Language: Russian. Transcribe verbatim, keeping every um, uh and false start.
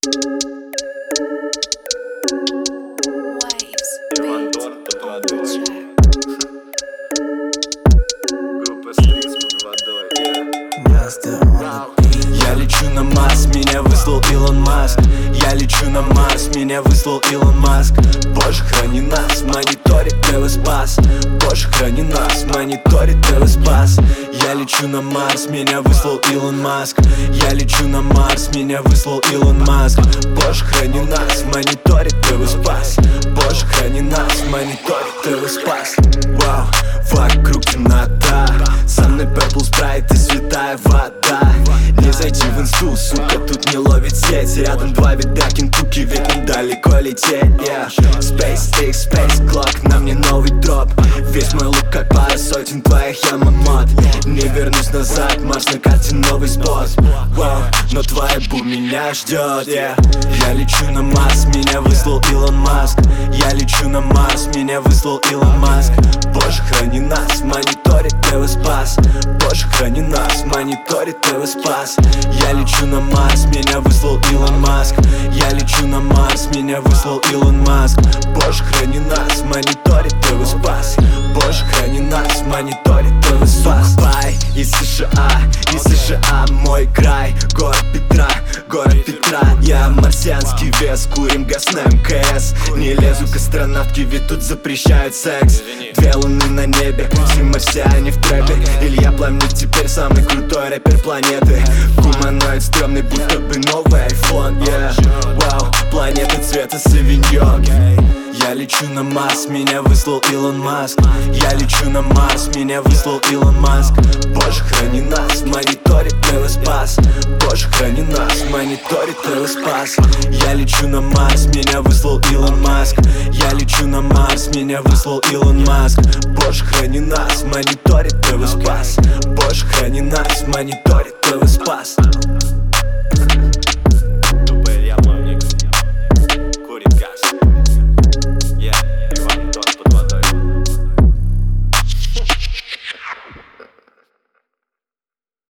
Я лечу на Марс, меня выслал Илон Маск. Я лечу на Марс, меня выслал Илон Маск. Боже, храни нас, мониторит ТВ Спас. Боже, храни нас, мониторит ТВ Спас. Я лечу на Марс, меня выслал Илон Маск. Я лечу на Марс, меня выслал Илон Маск. Боже, храни нас, мониторит ТВ Спас. Боже, храни нас, мониторит ТВ Спас. Вау, вокруг темнота, со мной Purple Sprite и святая вода. Не зайти в инсту, сука, тут не ловит сеть. Рядом два вида Кентукки, ведь недалеко лететь, yeah. Space X, Space Clock, на мне новый дроп. Весь мой лук как пара сотен твоих ямамот. Не вернусь назад, Марс на карте новый спот. Wow, но твоя бу меня ждет, yeah. Я лечу на Марс, меня выслал Илон Маск. Я лечу на Марс, меня выслал Илон Маск. Боже, храни нас, мониторит ТВ Спас. Боже, храни нас, мониторит ТВ Спас. Я лечу на Марс, меня выслал Илон Маск. Я лечу на Марс, меня выслал Илон Маск. Боже, храни нас, мониторит ТВ Спас. Боже, храни нас, мониторит ТВ Спас. Бай, из США, из США мой край. Город Петра, город Петра. Я марсианский вес, курим газ на МКС. Не лезу к астронавтке, ведь тут запрещают секс. Две луны на небе, все марсиане в трэпе. Илья Пламенник теперь самый крутой рэпер планеты. Гуманоид стрёмный, будто бы новый айфон, yeah. Вау, планета цвета савиньон. Я лечу на Марс, меня выслал Илон Маск. Я лечу на Марс, меня выслал Илон Маск. Боже, храни нас, мониторит ТВ Спас. Боже, храни нас, мониторит ТВ Спас. Я лечу на Марс, меня выслал Илон Маск. Я лечу на Марс, меня выслал Илон Маск. Боже, храни нас, мониторит ТВ Спас. Боже, храни нас, мониторит ТВ Спас.